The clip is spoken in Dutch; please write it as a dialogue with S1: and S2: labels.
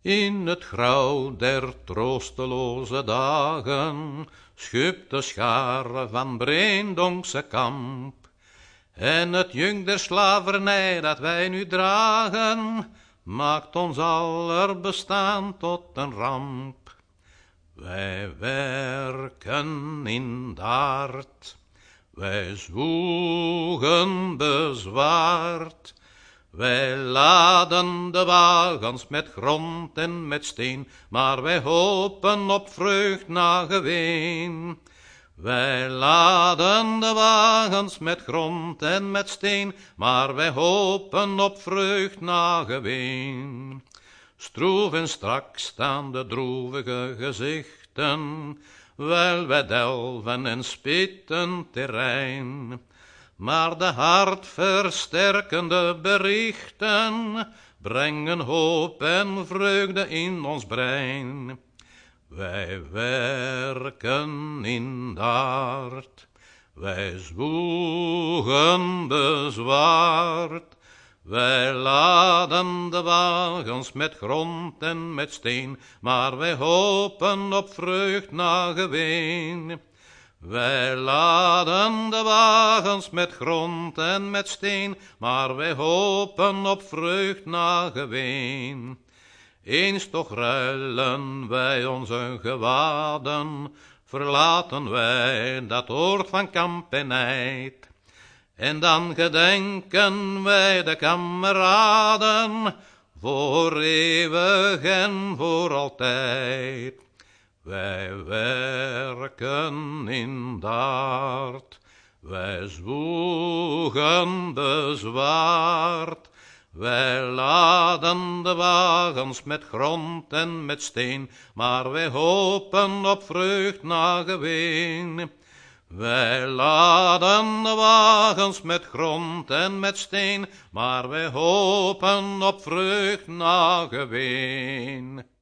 S1: In het grauw der troosteloze dagen schuipt de schare van Breendonkse kamp. En het juk der slavernij dat wij nu dragen, maakt ons aller bestaan tot een ramp. Wij werken in de hart, wij zwoegen bezwaard. Wij laden de wagens met grond en met steen, maar wij hopen op vreugd na geween. Wij laden de wagens met grond en met steen, maar wij hopen op vreugd na geween. Stroef en strak staan de droevige gezichten, wel wij delven en spitten terrein. Maar de hartversterkende berichten brengen hoop en vreugde in ons brein. Wij werken in de hart, wij zwoegen bezwaard. Wij laden de wagens met grond en met steen, maar wij hopen op vreugd na geween. Wij laden de wagens met grond en met steen, maar wij hopen op vreugd na geween. Eens toch ruilen wij onze gewaden, verlaten wij dat oord van kamp en nijd. En dan gedenken wij de kameraden, voor eeuwig en voor altijd. Wij werken in de hart, wij zwoegen bezwaard. Wij laden de wagens met grond en met steen, maar wij hopen op vreugd na geween. Wij laden de wagens met grond en met steen, maar wij hopen op vreugd na geween.